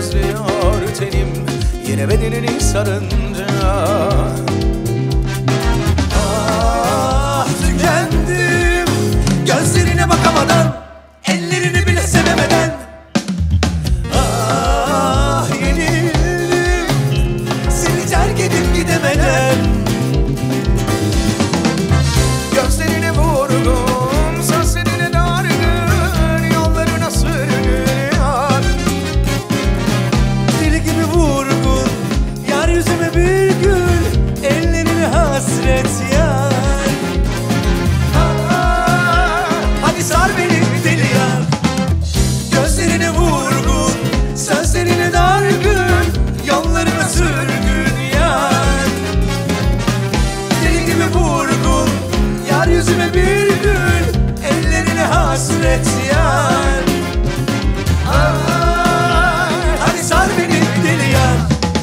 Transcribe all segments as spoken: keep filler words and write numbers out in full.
özlüyor tenim yine bedenini sarınca. Ah tükendim gözlerine bakamadan, ellerini bile sevemeden. Ah yenildim seni terk edip gidemeden. Gözlerine vurgun, sözlerine dargın, yollarına sürgün. Deli gibi vurgun, yeryüzüme bir gül, ellerine hasret yar. Ah, hadi sar beni deli yar. Gözlerine vurgun, sözlerine dargın, yollarına sürgün yar. Deli gibi vurgun, yeryüzüme bir gül, ellerine hasret yar. Ah, hadi sar beni deli yar.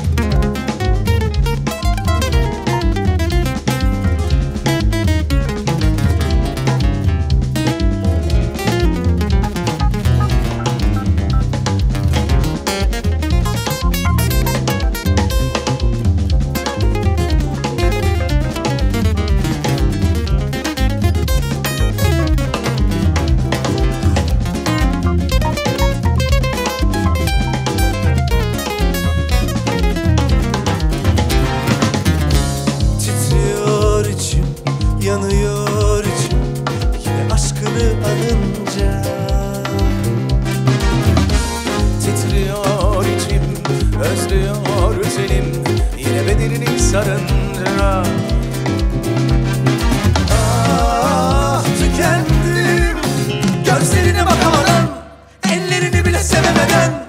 Titriyor içim, yanıyor içim, yine aşkını anınca. Titriyor içim, özlüyor tenim yine bedenini sarınca. Ah tükendim gözlerine bakamadan, ellerini bile sevemeden.